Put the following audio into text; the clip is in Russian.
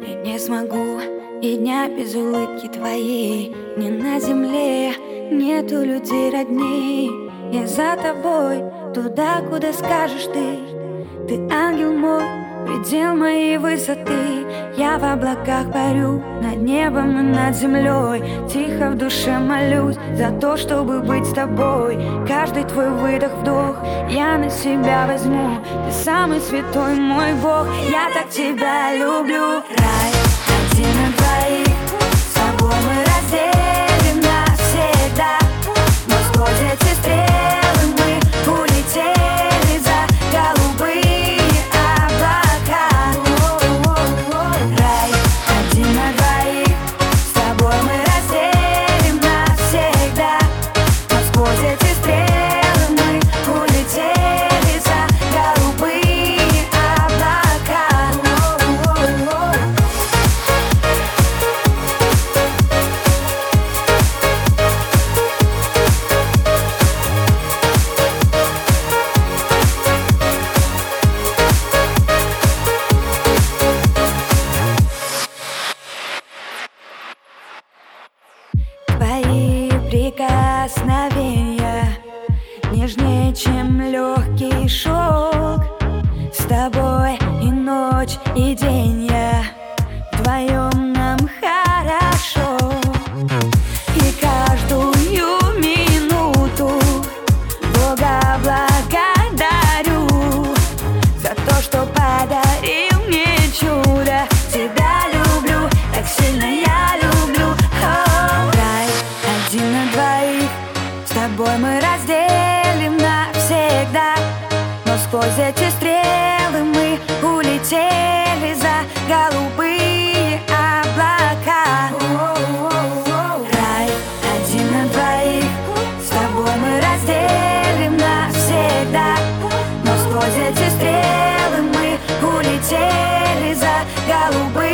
И не смогу и дня без улыбки твоей. Ни на земле нету людей родней. Я за тобой туда, куда скажешь ты. Ты ангел мой, предел моей высоты. Я в облаках парю, над небом и над землей. Тихо в душе молюсь за то, чтобы быть с тобой. Каждый твой выдох-вдох я на себя возьму. Ты самый святой мой Бог, я так тебя люблю. Рай один на двоих, с тобой мы разделим навсегда. Но сквозь эти стрелы мы улетели за голубые облака. Рай один на двоих, с тобой мы разделим навсегда. Но сквозь эти стрелы мы улетели за голубые облака. Твои прикосновения нежнее, чем легкий шелк. С тобой и ночь, и день я вдвоем нам хорошо. И каждую минуту Бога благодарю за то, что подарил мне чудо. Тебя люблю, так сильно я люблю. Рай один на двоих, с тобой мы разделим навсегда. Но сквозь эти стрелы мы улетели за голубые облака. Рай один на двоих, с тобой мы разделим навсегда. Но сквозь эти стрелы мы улетели за голубые